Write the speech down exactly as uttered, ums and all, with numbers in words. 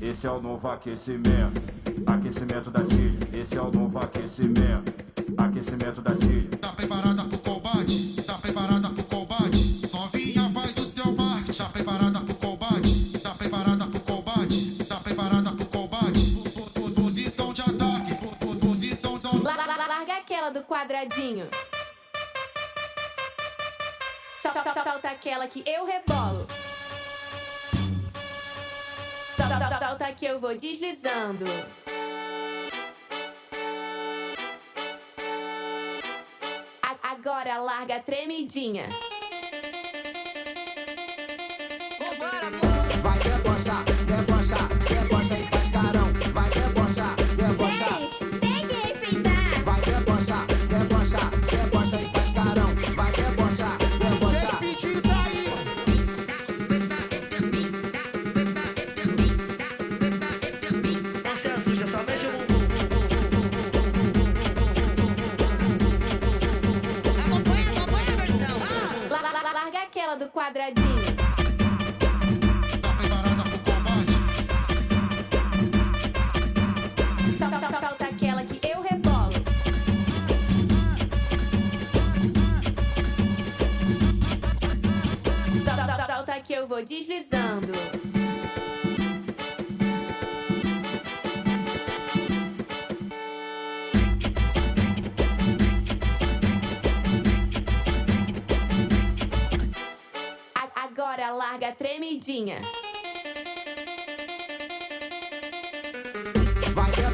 esse é o novo aquecimento. Aquecimento da tilha, esse é o novo aquecimento. Aquecimento da tilha. Tá preparada pro combate? Tá preparada pro combate? Novinha faz o seu marketing. Tá preparada pro combate? Tá preparada pro combate? Tá preparada pro combate? Posição de ataque, posição de ataque. Larga aquela do quadradinho. Solta aquela que eu rebolo. Solta que eu vou deslizando. Agora larga a tremidinha. Vai debochar, debochar, debocha e faz carão. Vai debochar, debochar. Tem que respeitar. Vai debochar, debochar, debocha e faz carão. Vai debochar, debochar. Larga aquela do quadradinho. Tá preparada pro combate? Solta aquela que eu rebolo. Solta que eu vou deslizando. Agora larga a tremidinha. Vai